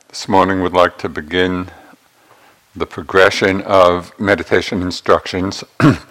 This morning we'd like to begin the progression of meditation instructions.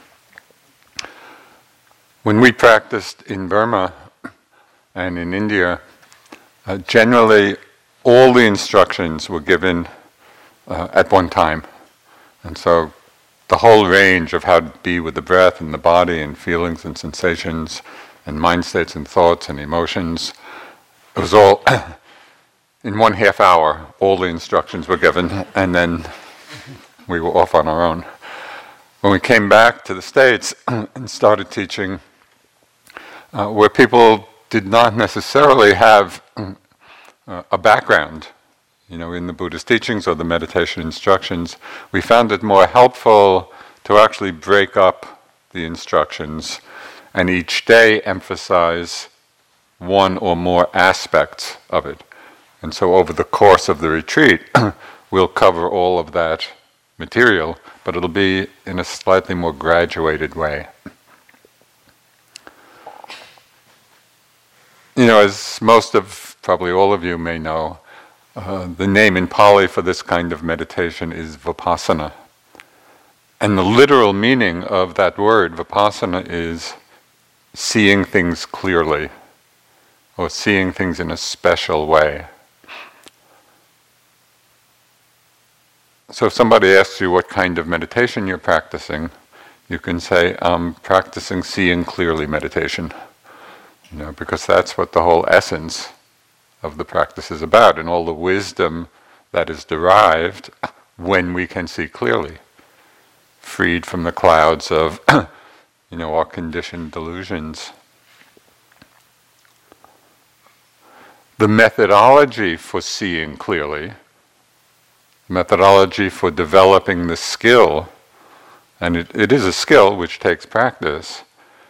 When we practiced in Burma and in India, generally all the instructions were given at one time. And so the whole range of how to be with the breath and the body and feelings and sensations and mind states and thoughts and emotions, it was all in 1/2 hour, all the instructions were given, and then we were off on our own. When we came back to the States and started teaching, where people did not necessarily have a background, in the Buddhist teachings or the meditation instructions, we found it more helpful to actually break up the instructions and each day emphasize one or more aspects of it. And so over the course of the retreat, we'll cover all of that material, but it'll be in a slightly more graduated way. As most of, probably all of you may know, the name in Pali for this kind of meditation is Vipassana. And the literal meaning of that word, Vipassana, is seeing things clearly, or seeing things in a special way. So if somebody asks you what kind of meditation you're practicing, you can say, I'm practicing seeing clearly meditation. Because that's what the whole essence of the practice is about, and all the wisdom that is derived when we can see clearly, freed from the clouds of, our conditioned delusions. The methodology for seeing clearly, methodology for developing the skill, and it is a skill which takes practice.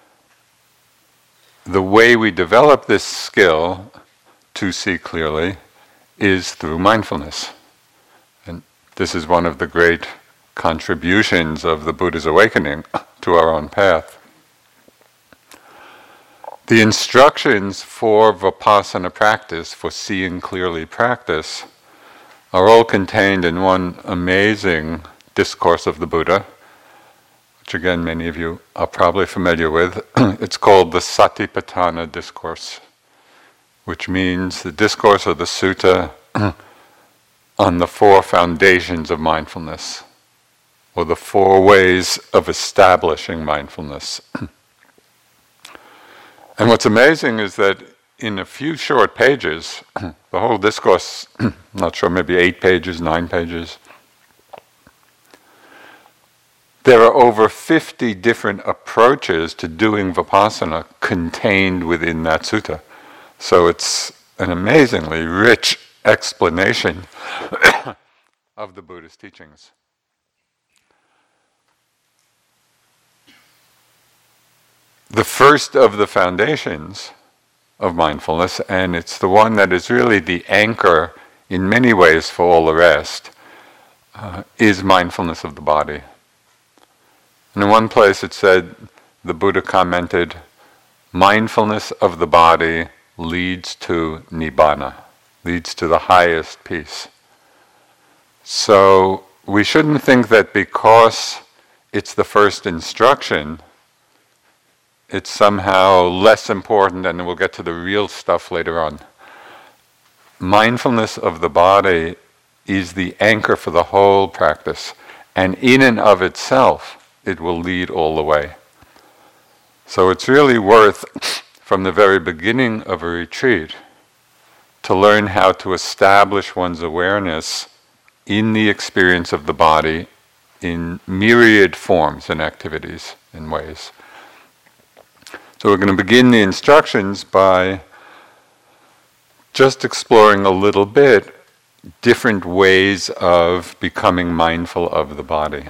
The way we develop this skill to see clearly is through mindfulness. And this is one of the great contributions of the Buddha's awakening to our own path. The instructions for Vipassana practice, for seeing clearly practice, are all contained in one amazing discourse of the Buddha, which again many of you are probably familiar with. It's called the Satipatthana Discourse, which means the discourse or the sutta on the 4 foundations of mindfulness, or the 4 ways of establishing mindfulness. And what's amazing is that in a few short pages, the whole discourse, not sure, maybe 8 pages, 9 pages, there are over 50 different approaches to doing Vipassana contained within that sutta. So it's an amazingly rich explanation of the Buddha's teachings. The first of the foundations of mindfulness, and it's the one that is really the anchor in many ways for all the rest, is mindfulness of the body. And in one place it said, the Buddha commented, mindfulness of the body leads to nibbana, leads to the highest peace. So we shouldn't think that because it's the first instruction, it's somehow less important, and we'll get to the real stuff later on. Mindfulness of the body is the anchor for the whole practice, and in and of itself, it will lead all the way. So it's really worth, from the very beginning of a retreat, to learn how to establish one's awareness in the experience of the body in myriad forms and activities and ways. So we're going to begin the instructions by just exploring a little bit different ways of becoming mindful of the body.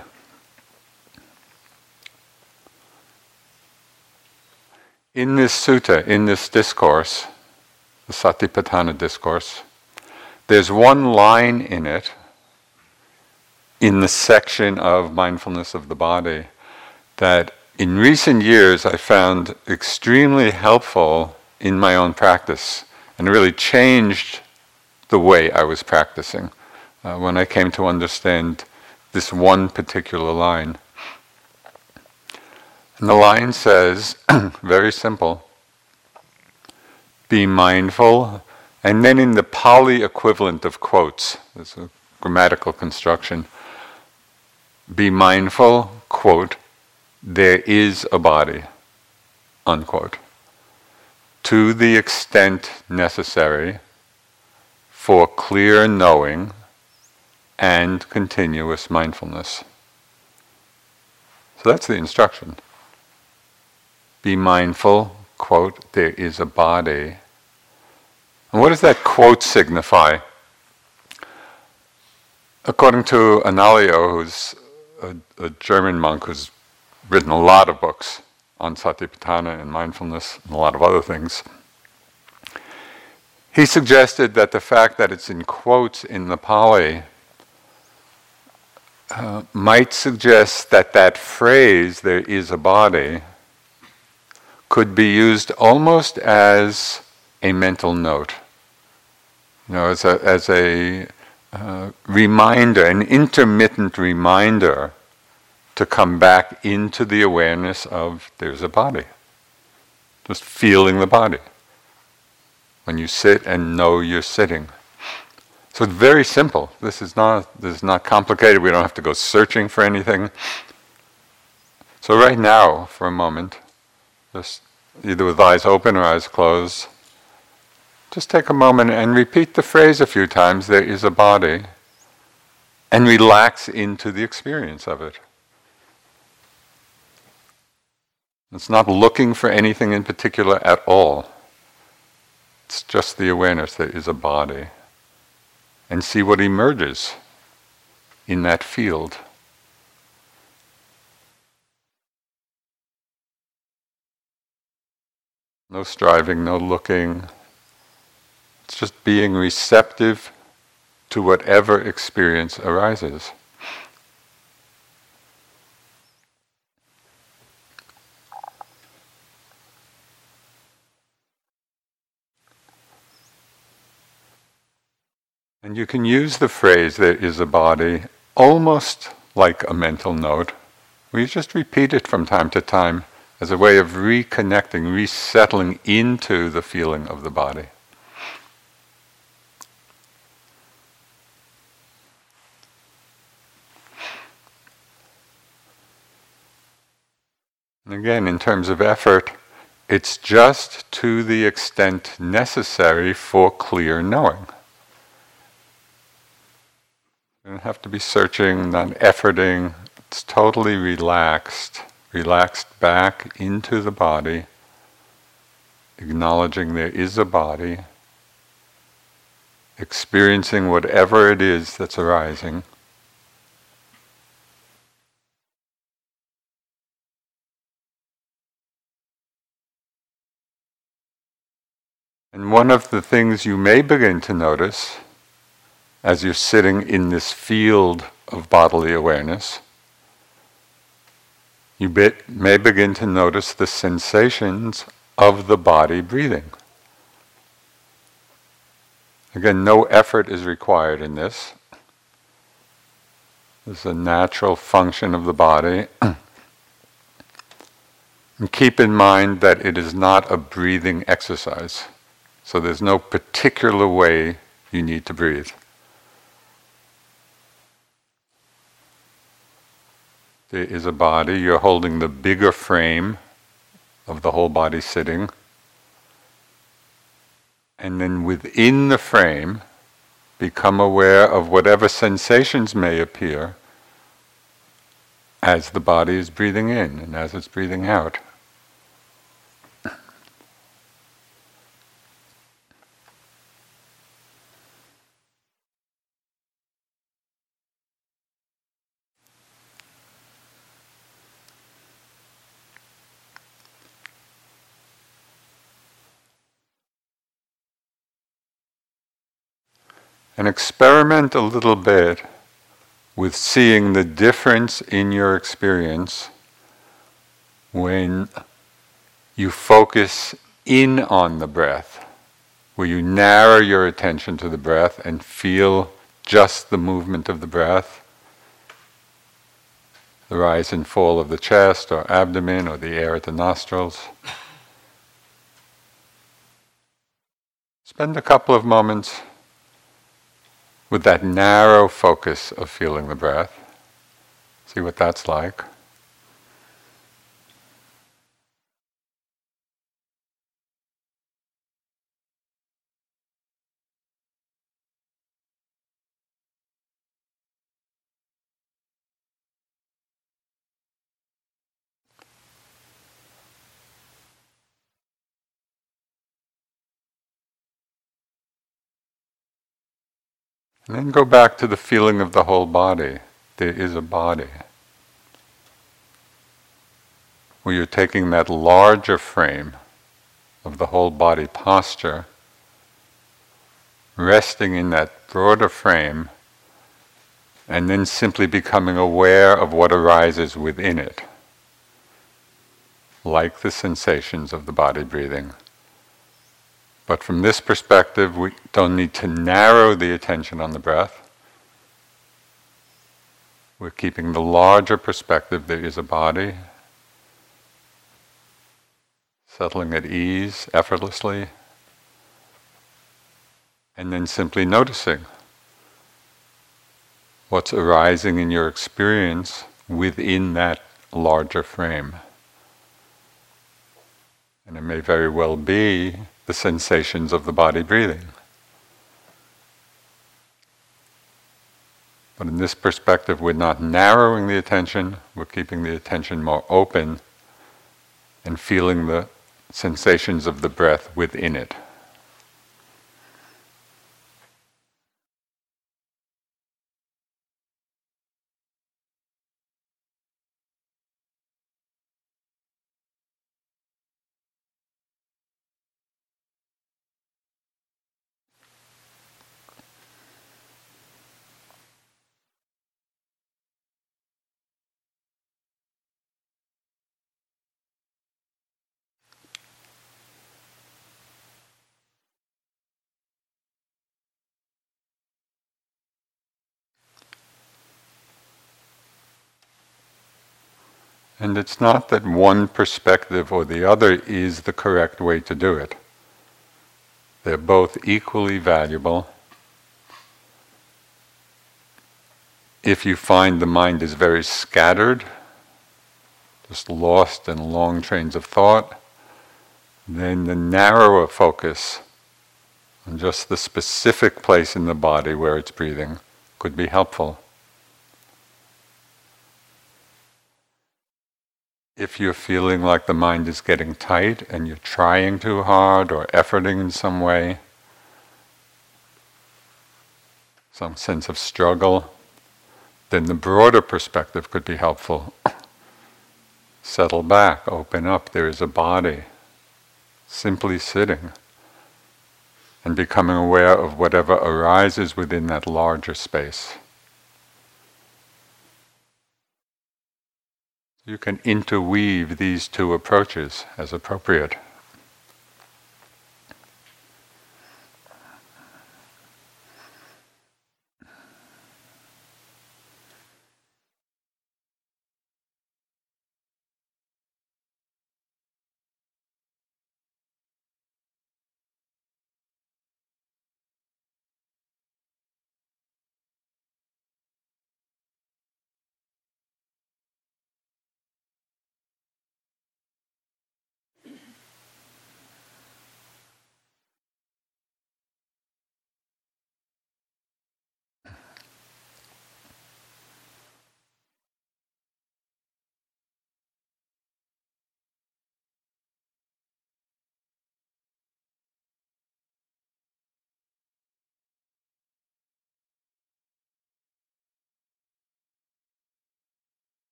In this sutta, in this discourse, the Satipatthana Discourse, there's one line in it, in the section of mindfulness of the body, that in recent years I found extremely helpful in my own practice, and really changed the way I was practicing. When I came to understand this one particular line. And the line says, very simple, be mindful, and then in the Pali equivalent of quotes, there's a grammatical construction, be mindful, quote, there is a body, unquote, to the extent necessary for clear knowing and continuous mindfulness. So that's the instruction. Be mindful, quote, there is a body. And what does that quote signify? According to Analayo, who's a German monk who's written a lot of books on Satipatthana and mindfulness and a lot of other things, he suggested that the fact that it's in quotes in the Pali might suggest that that phrase, there is a body, could be used almost as a mental note, as a reminder, an intermittent reminder to come back into the awareness of there's a body, just feeling the body when you sit and know you're sitting. So it's very simple. This is not complicated. We don't have to go searching for anything. So right now, for a moment, just either with eyes open or eyes closed, just take a moment and repeat the phrase a few times, there is a body, and relax into the experience of it. It's not looking for anything in particular at all. It's just the awareness there is a body. And see what emerges in that field. No striving, no looking. It's just being receptive to whatever experience arises. And you can use the phrase, there is a body, almost like a mental note, where you just repeat it from time to time as a way of reconnecting, resettling into the feeling of the body. And again, in terms of effort, it's just to the extent necessary for clear knowing. You don't have to be searching, not efforting. It's totally relaxed back into the body, acknowledging there is a body, experiencing whatever it is that's arising. And one of the things you may begin to notice as you're sitting in this field of bodily awareness, you may begin to notice the sensations of the body breathing. Again, no effort is required in this. This is a natural function of the body. And keep in mind that it is not a breathing exercise. So there's no particular way you need to breathe. There is a body, you're holding the bigger frame of the whole body sitting. And then within the frame, become aware of whatever sensations may appear as the body is breathing in and as it's breathing out. And experiment a little bit with seeing the difference in your experience when you focus in on the breath, where you narrow your attention to the breath and feel just the movement of the breath, the rise and fall of the chest or abdomen or the air at the nostrils. Spend a couple of moments with that narrow focus of feeling the breath. See what that's like. And then go back to the feeling of the whole body. There is a body. Where you're taking that larger frame of the whole body posture, resting in that broader frame, and then simply becoming aware of what arises within it, like the sensations of the body breathing. But from this perspective, we don't need to narrow the attention on the breath. We're keeping the larger perspective, there is a body, settling at ease, effortlessly, and then simply noticing what's arising in your experience within that larger frame. And it may very well be the sensations of the body breathing. But in this perspective, we're not narrowing the attention, we're keeping the attention more open and feeling the sensations of the breath within it. And it's not that one perspective or the other is the correct way to do it. They're both equally valuable. If you find the mind is very scattered, just lost in long trains of thought, then the narrower focus on just the specific place in the body where it's breathing could be helpful. If you're feeling like the mind is getting tight and you're trying too hard or efforting in some way, some sense of struggle, then the broader perspective could be helpful. Settle back, open up, there is a body. Simply sitting and becoming aware of whatever arises within that larger space. You can interweave these two approaches as appropriate.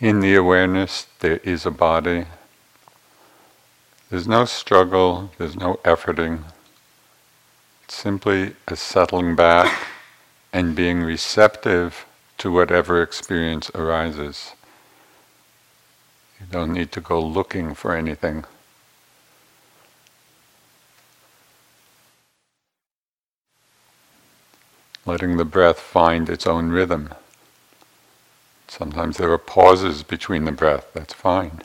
In the awareness, there is a body. There's no struggle, there's no efforting. It's simply a settling back and being receptive to whatever experience arises. You don't need to go looking for anything. Letting the breath find its own rhythm. Sometimes there are pauses between the breath, that's fine.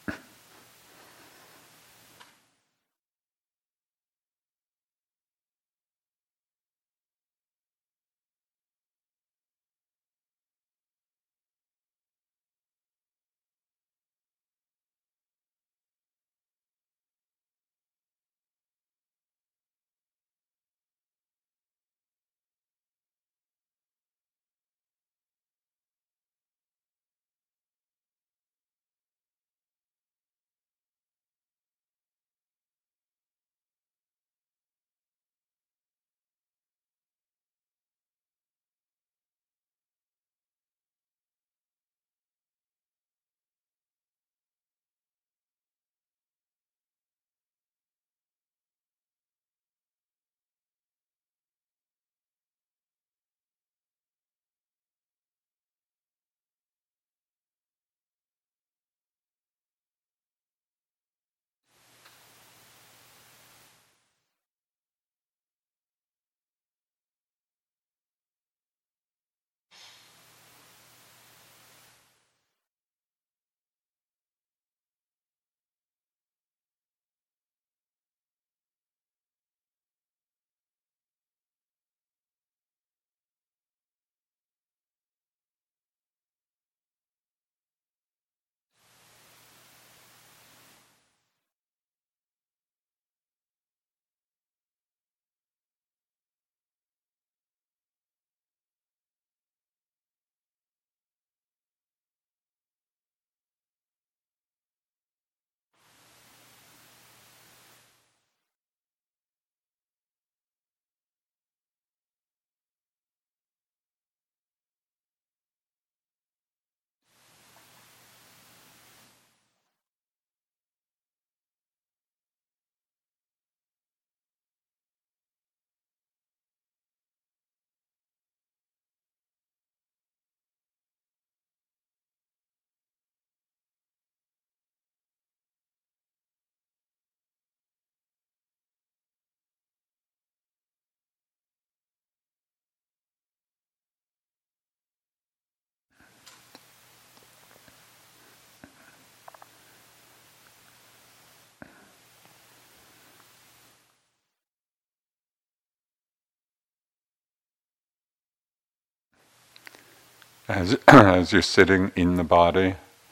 As you're sitting in the body,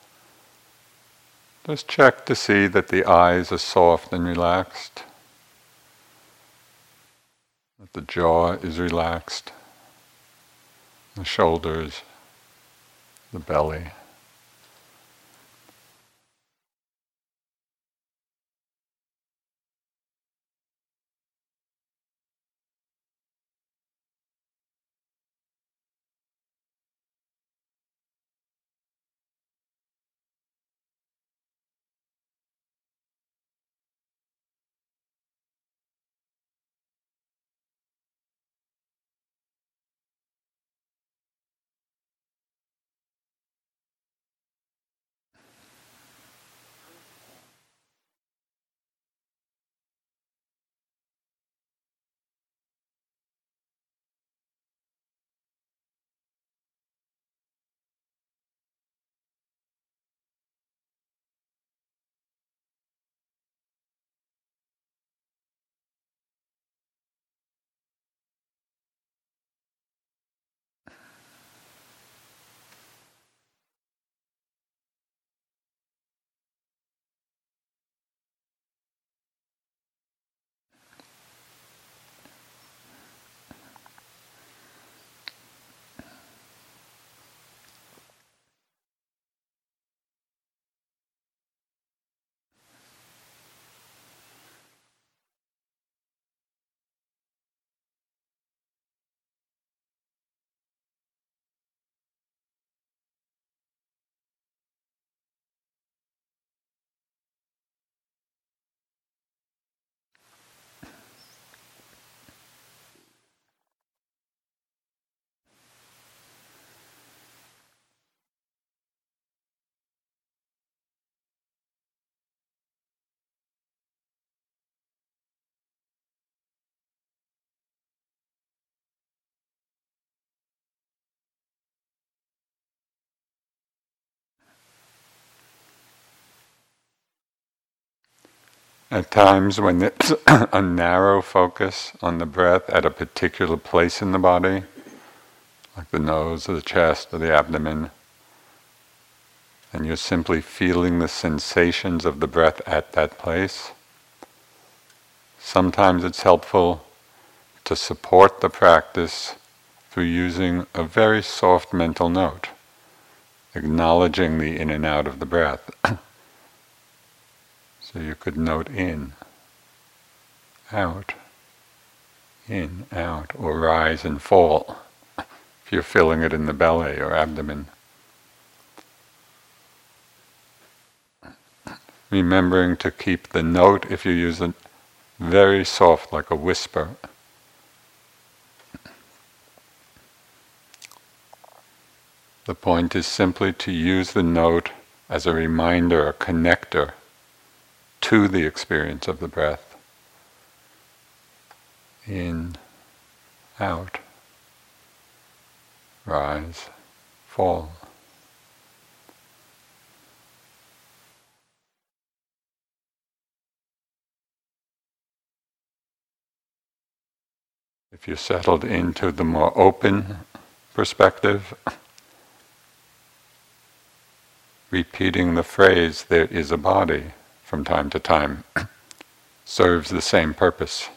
just check to see that the eyes are soft and relaxed, that the jaw is relaxed, the shoulders, the belly. At times when it's a narrow focus on the breath at a particular place in the body, like the nose or the chest or the abdomen, and you're simply feeling the sensations of the breath at that place, sometimes it's helpful to support the practice through using a very soft mental note, acknowledging the in and out of the breath. So you could note in, out, or rise and fall, if you're feeling it in the belly or abdomen. Remembering to keep the note, if you use it, very soft, like a whisper. The point is simply to use the note as a reminder, a connector to the experience of the breath. In, out, rise, fall. If you're settled into the more open perspective, repeating the phrase, "there is a body," from time to time serves the same purpose.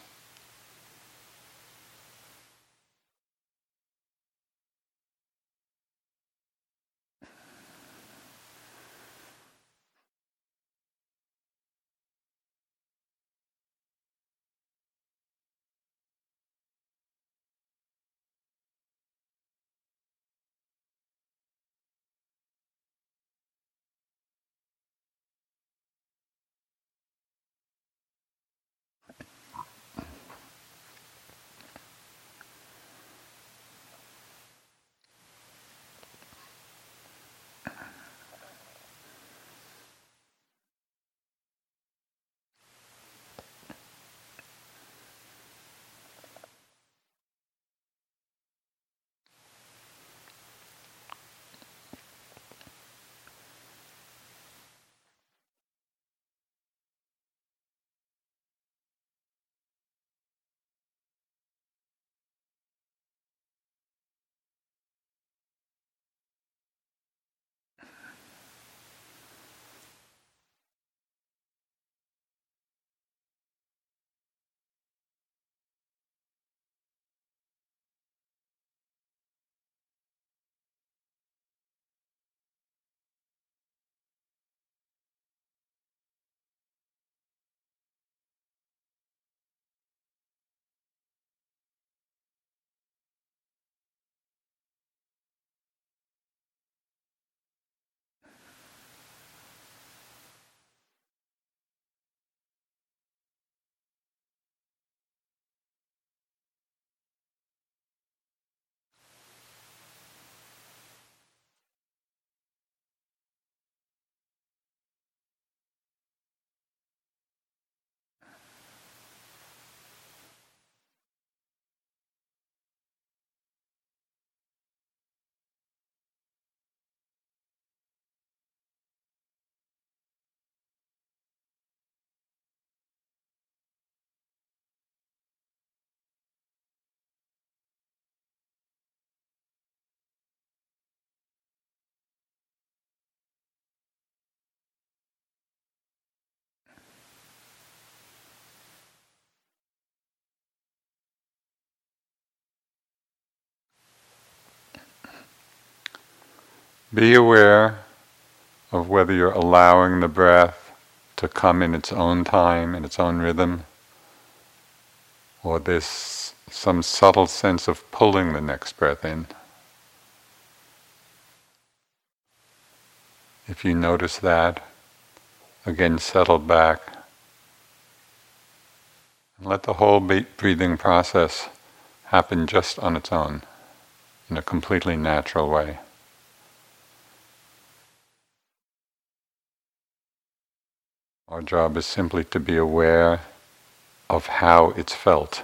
Be aware of whether you're allowing the breath to come in its own time, in its own rhythm, or there's some subtle sense of pulling the next breath in. If you notice that, again settle back and let the whole breathing process happen just on its own, in a completely natural way. Our job is simply to be aware of how it's felt.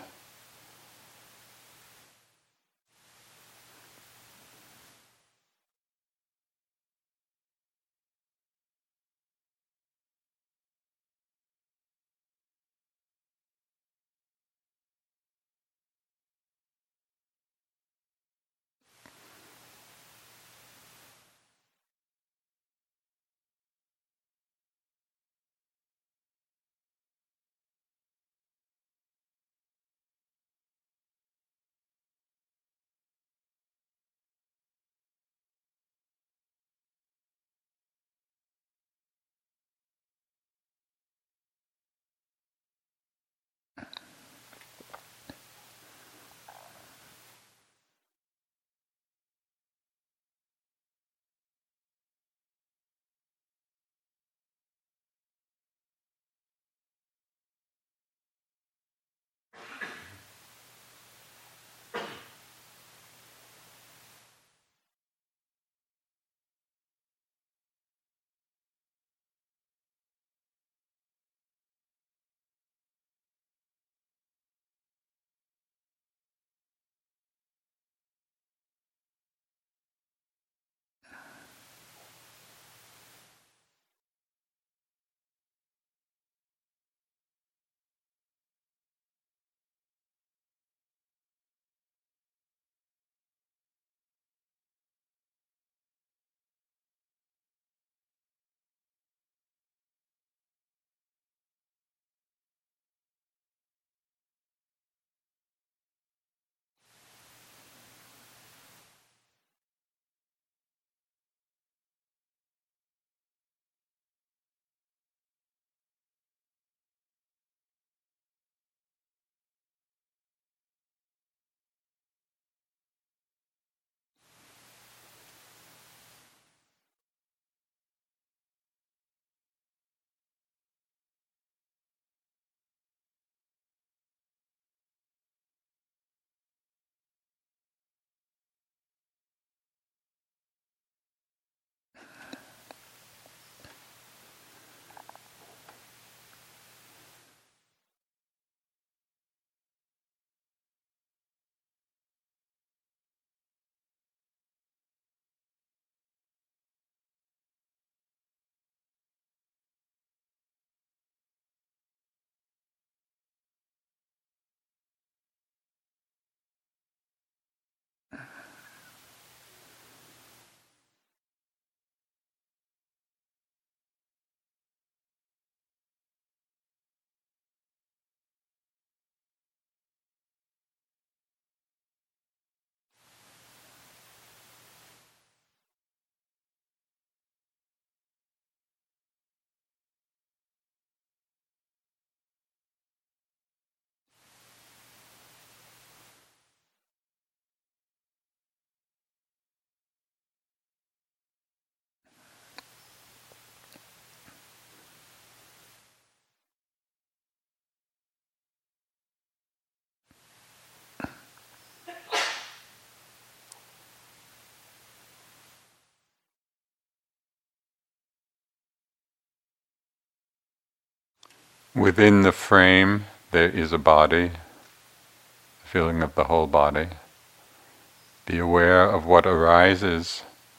Within the frame, there is a body, the feeling of the whole body. Be aware of what arises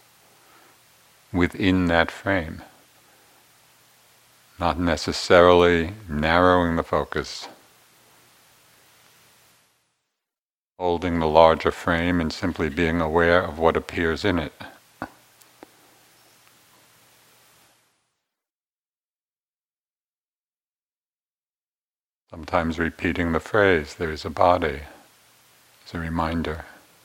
within that frame, not necessarily narrowing the focus, holding the larger frame and simply being aware of what appears in it. Sometimes repeating the phrase, there is a body, as a reminder.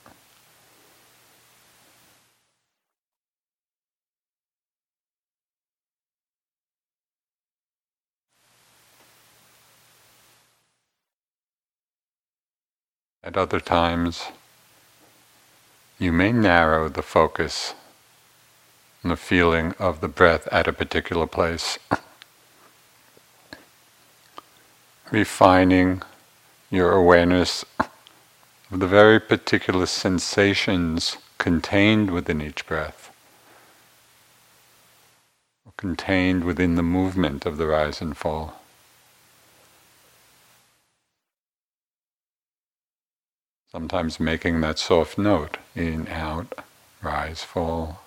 At other times, you may narrow the focus on the feeling of the breath at a particular place, refining your awareness of the very particular sensations contained within each breath, contained within the movement of the rise and fall. Sometimes making that soft note, in, out, rise, fall.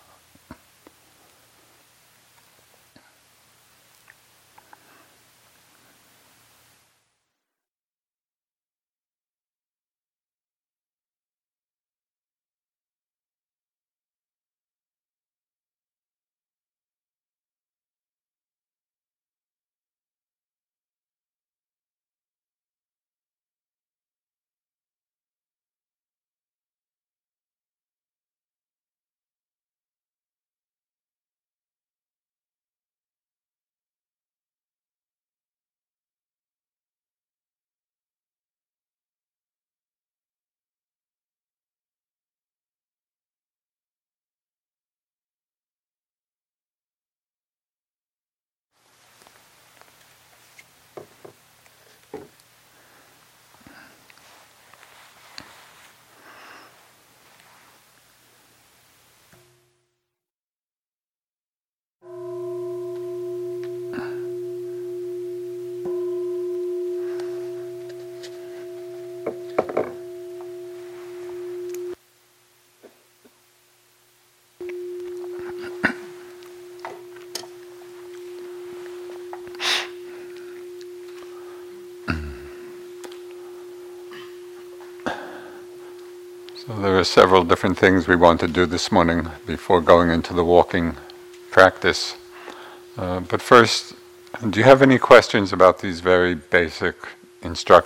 So there are several different things we want to do this morning before going into the walking practice. But first, do you have any questions about these very basic instructions?